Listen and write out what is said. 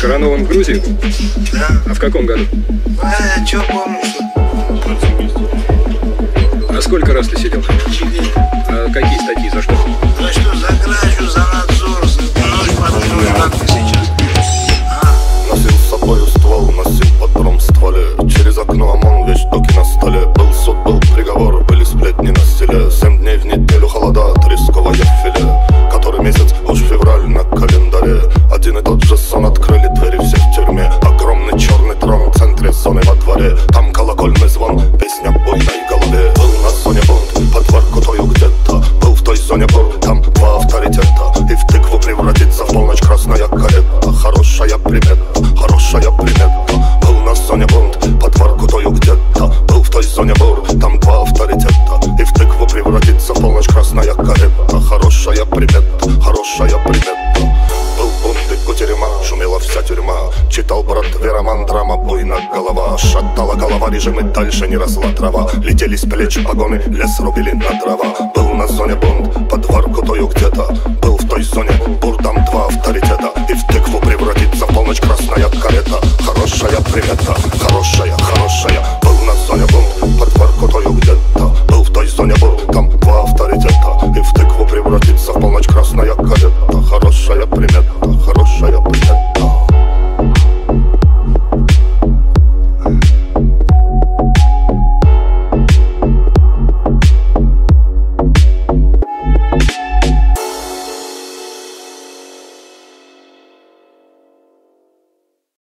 Коронован в Грузии? Да. А в каком году? А, чё помню, что... А сколько раз ты сидел? 4. А какие статьи, за что? За что? За кражу, за надзор, за нож под нож, как ты сейчас. Носил с собою ствол, носил патрон в стволе. Через окно ОМОН, вещдоки на столе. Был суд, был приговор, были сплетни на стиле. 7 дней в неделю холода, тресковое филе. Который месяц, уж февраль на календаре. Один и тот же сон, открыли двери все в тюрьме. Огромный черный трон в центре зоны во дворе. Там колокольный звон, песня в буйной голове. Был на зоне бунт, под Воркутою где-то. Был в той зоне бур, там два авторитета. И в тыкву превратится в полночь красная карета. Хорошая примета, хорошая примета. Был на зоне бунт, под Воркутою где-то. Был в той зоне бур, там два авторитета. И в тыкву превратится в полночь красная карета. Хорошая примета, хорошая примета. Был бунт и кутерьма, шумела вся тюрьма. Читал брат роман, драма, буйна голова. Шатала голова, режим и дальше не росла трава. Летели с плеч погоны, лес рубили на дрова. Был на зоне бунт, под Воркутою где-то. Был в той зоне бур, там два авторитета. И в тыкву превратится в полночь красная карета. Хорошая примета, хорошая, хорошая.